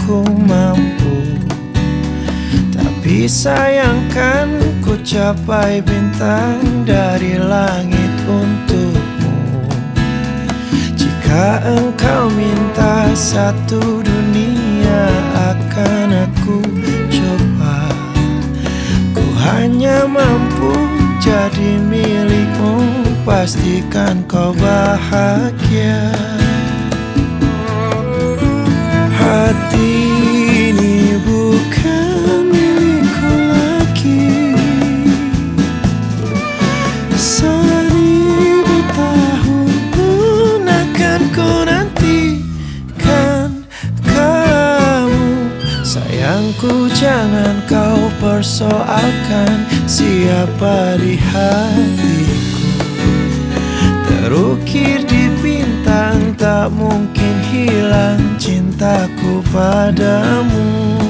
aku mampu. Tapi sayangkan ku capai bintang dari langit untukmu. Jika engkau minta satu dunia akan aku coba. Ku hanya mampu jadi milikmu, pastikan kau bahagia. Hati ini bukan milikku lagi. 1000 tahun pun akan ku nantikan kamu. Sayangku, jangan kau persoalkan siapa di hatiku. Terukir di bintang, tak mungkin hilang cintaku padamu.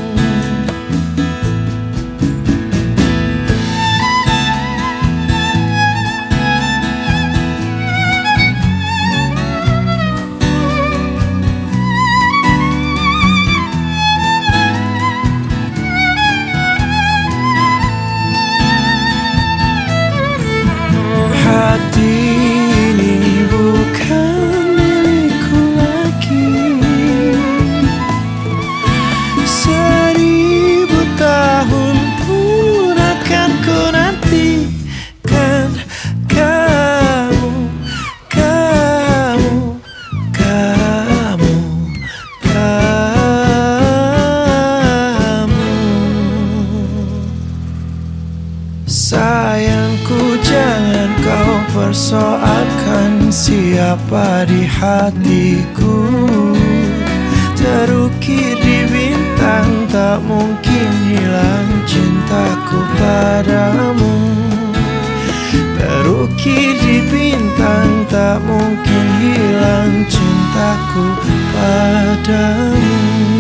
Hati ini bukan milikku lagi. 1000 tahun pun akan ku nantikan kamu, kamu, kamu, kamu. Sayangku, jangan kau persoalkan siapa di hatiku. Terukir di bintang, tak mungkin hilang cintaku padamu. Terukir di bintang, tak mungkin hilang cintaku padamu.